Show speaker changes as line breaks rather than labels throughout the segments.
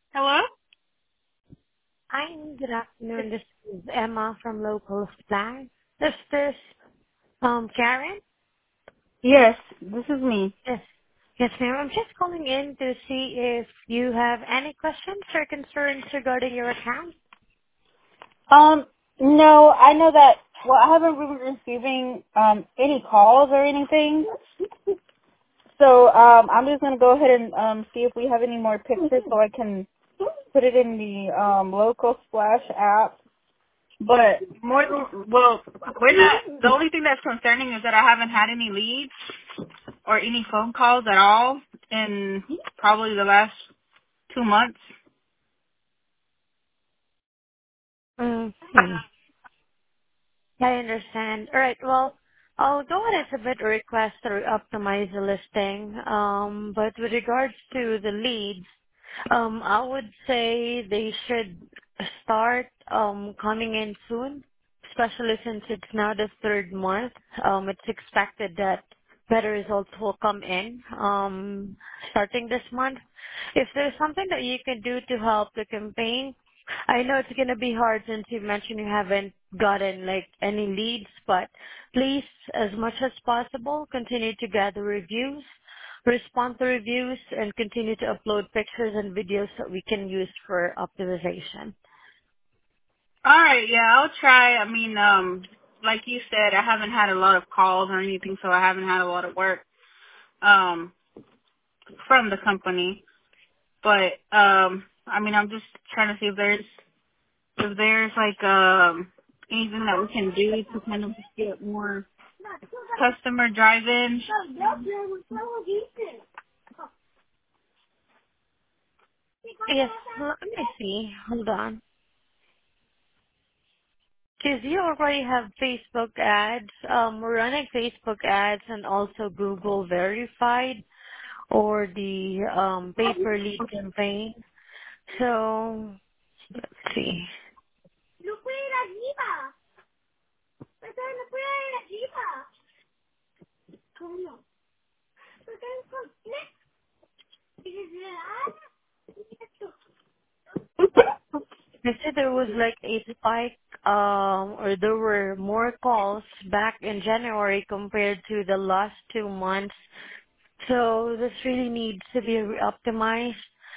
Hello?
Hi, good afternoon. This is Emma from Local Supply. This Karen?
Yes, this is me.
Yes. Yes, ma'am. I'm just calling in to see if you have any questions or concerns regarding your account.
Um, no, I know that, well, I haven't been receiving, any calls or anything. So, I'm just going to go ahead and, see if we have any more pictures so I can put it in the, local splash app. But well, we're not, the only thing that's concerning is that I haven't had any leads or any phone calls at all in probably the last 2 months.
Mm-hmm. I understand. All right. Well, I'll go ahead and submit a request to optimize the listing. But with regards to the leads, I would say they should start coming in soon, especially since it's now the third month. It's expected that better results will come in starting this month. If there's something that you can do to help the campaign, I know it's gonna be hard since you mentioned you haven't gotten like any leads, but please, as much as possible, continue to gather reviews, respond to reviews, and continue to upload pictures and videos that we can use for optimization.
All right, yeah, I'll try. I mean, like you said, I haven't had a lot of calls or anything, so I haven't had a lot of work um from the company. But I mean, I'm just trying to see if there's like anything that we can do to kind of just get more customer drive-in.
Yes, let me see. Hold on. Because you already have Facebook ads. We're running Facebook ads and also Google Verified or the pay-per lead campaign. So let's see. They said there was like a spike, or there were more calls back in January compared to the last 2 months. So this really needs to be optimized.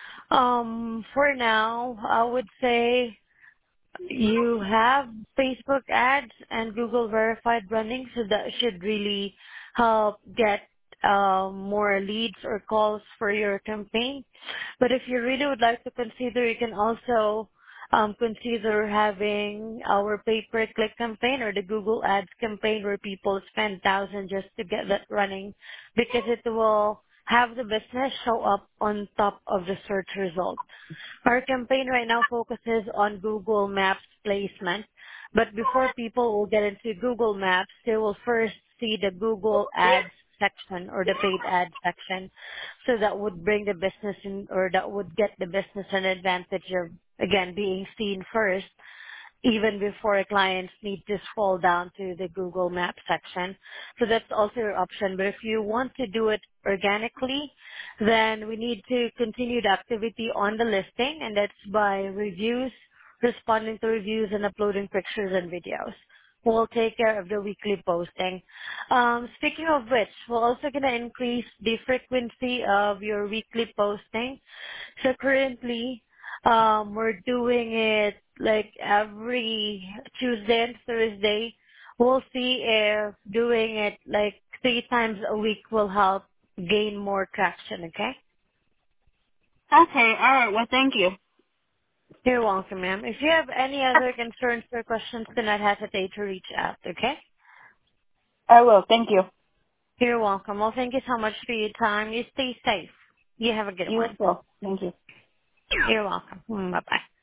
For now, I would say you have Facebook ads and Google verified running, so that should really help get more leads or calls for your campaign. But if you really would like to consider, you can also consider having our pay-per-click campaign or the Google Ads campaign where people spend thousands just to get that running, because it will have the business show up on top of the search result. Our campaign right now focuses on Google Maps placement, but before people will get into Google Maps, they will first see the Google Ads section or the paid ad section. So that would bring the business in, or that would get the business an advantage of, again, being seen first even before clients need to scroll down to the Google Maps section. So that's also your option. But if you want to do it organically, then we need to continue the activity on the listing, and that's by reviews, responding to reviews, and uploading pictures and videos. We'll take care of the weekly posting. Speaking of which, we're also going to increase the frequency of your weekly posting. So currently, we're doing it like every Tuesday and Thursday. We'll see if doing it like 3 times a week will help gain more traction, okay?
Okay, all right. Well, thank you.
You're welcome, ma'am. If you have any other concerns or questions, do not hesitate to reach out, okay?
I will. Thank you.
You're welcome. Well, thank you so much for your time. You stay safe. You have a good
You as
one.
well. Thank you.
You're welcome. Bye-bye.